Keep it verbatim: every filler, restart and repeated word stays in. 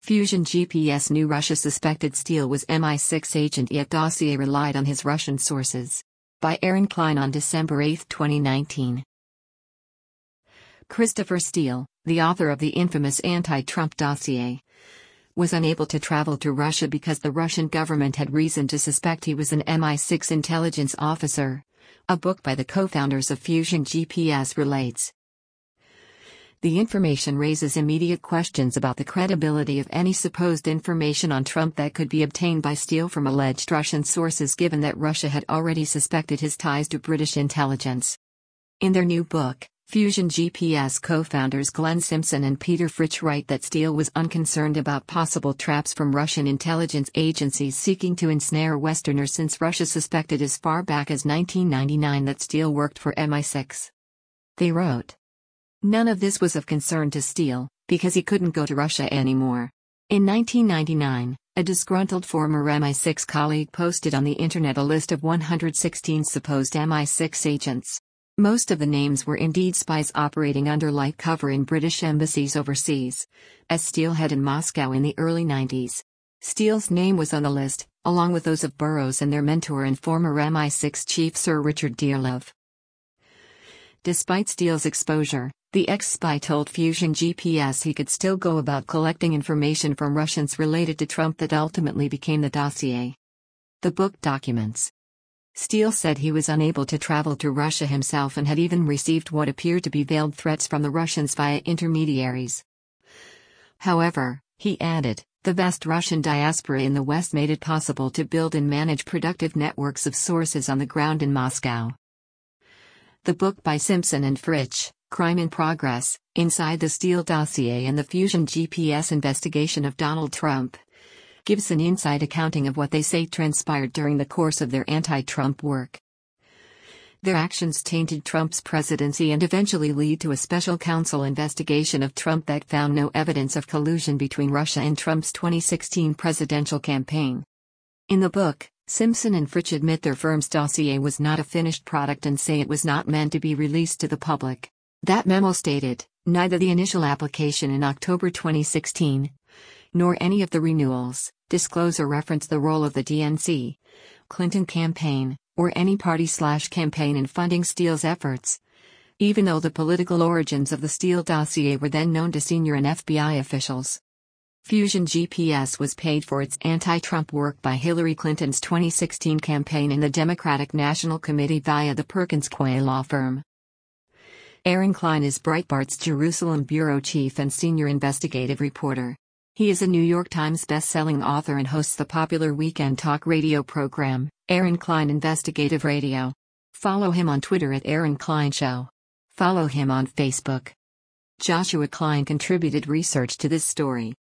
Fusion G P S knew Russia suspected Steele was M I six agent, yet dossier relied on his Russian sources. By Aaron Klein on December eighth, twenty nineteen. Christopher Steele, the author of the infamous anti-Trump dossier, was unable to travel to Russia because the Russian government had reason to suspect he was an M I six intelligence officer. A book by the co-founders of Fusion G P S relates. The information raises immediate questions about the credibility of any supposed information on Trump that could be obtained by Steele from alleged Russian sources, given that Russia had already suspected his ties to British intelligence. In their new book, Fusion G P S co-founders Glenn Simpson and Peter Fritsch write that Steele was unconcerned about possible traps from Russian intelligence agencies seeking to ensnare Westerners, since Russia suspected as far back as nineteen ninety-nine that Steele worked for M I six. They wrote, "None of this was of concern to Steele, because he couldn't go to Russia anymore." In nineteen ninety-nine, a disgruntled former M I six colleague posted on the internet a list of one hundred sixteen supposed M I six agents. Most of the names were indeed spies operating under light cover in British embassies overseas, as Steele had in Moscow in the early nineties. Steele's name was on the list, along with those of Burroughs and their mentor and former M I six chief Sir Richard Dearlove. Despite Steele's exposure, the ex-spy told Fusion G P S he could still go about collecting information from Russians related to Trump that ultimately became the dossier. The book documents. Steele said he was unable to travel to Russia himself and had even received what appeared to be veiled threats from the Russians via intermediaries. However, he added, the vast Russian diaspora in the West made it possible to build and manage productive networks of sources on the ground in Moscow. The book by Simpson and Fritsch, Crime in Progress, Inside the Steele Dossier and the Fusion G P S Investigation of Donald Trump, gives an inside accounting of what they say transpired during the course of their anti-Trump work. Their actions tainted Trump's presidency and eventually lead to a special counsel investigation of Trump that found no evidence of collusion between Russia and Trump's twenty sixteen presidential campaign. In the book, Simpson and Fritsch admit their firm's dossier was not a finished product and say it was not meant to be released to the public. That memo stated, neither the initial application in October twenty sixteen, nor any of the renewals, disclose or reference the role of the D N C, Clinton campaign, or any party-slash-campaign in funding Steele's efforts, even though the political origins of the Steele dossier were then known to senior and F B I officials. Fusion G P S was paid for its anti-Trump work by Hillary Clinton's twenty sixteen campaign and the Democratic National Committee via the Perkins Coie law firm. Aaron Klein is Breitbart's Jerusalem bureau chief and senior investigative reporter. He is a New York Times best-selling author and hosts the popular weekend talk radio program, Aaron Klein Investigative Radio. Follow him on Twitter at Aaron Klein Show. Follow him on Facebook. Joshua Klein contributed research to this story.